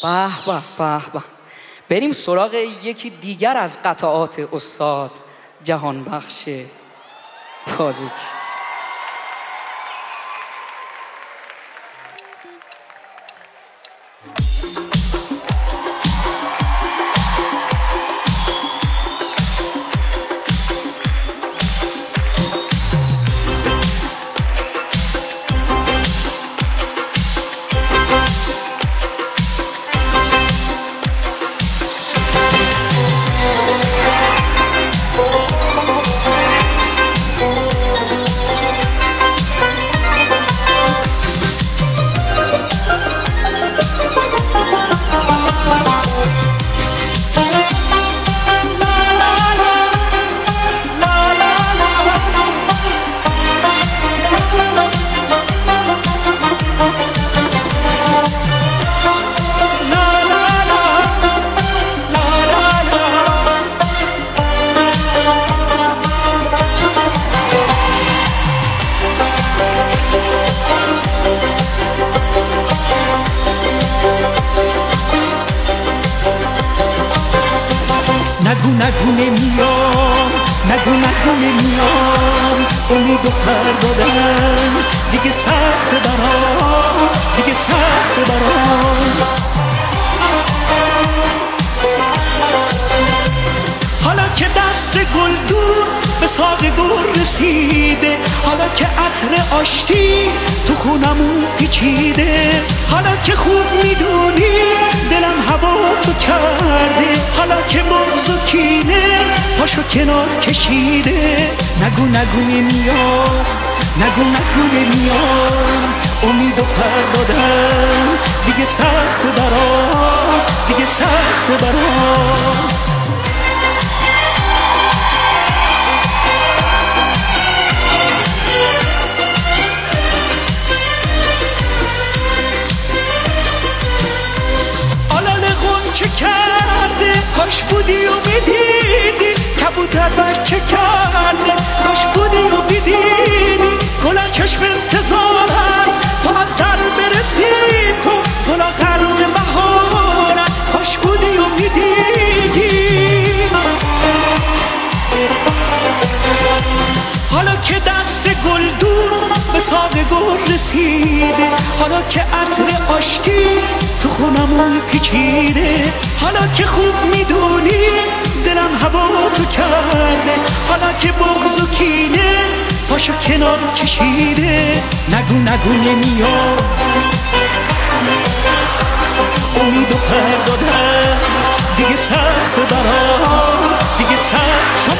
به به به به. بریم سراغ یکی دیگر از قطعات استاد جهان بخش بازوک. نگو نمیام، نگو نمیام، امید و پر دادن دیگه سخت برام، دیگه سخت برام. حالا که دست گل دور به ساق گل رسیده، حالا که عطر آشتی تو خونمون پیچیده، حالا که خوب میدونی دلم هوا تو کرده، حالا که بغض و کینه پاشو کنار کشیده. نگو نمیام، نگو نمیام، امید و پر دادن دیگه سخت برام، دیگه سخت برام. کاش بودی و میدیدی کبوتر بچه کرده، کاش بودی و میدیدی گل چشم انتظارم تو از سر برسی، تو گل قرن بهارم، کاش بودی و میدیدی. حالا که دست گل دور به ساق گل رسیده، حالا که عطر آشتی تو خونمون پیچیده، حالا که خوب میدونی دلم هوا تو کرده، حالا که بغض و کینه پاشو کنار کشیده. نگو نمیام، امید و پر دادن دیگه سخت برام، دیگه سخت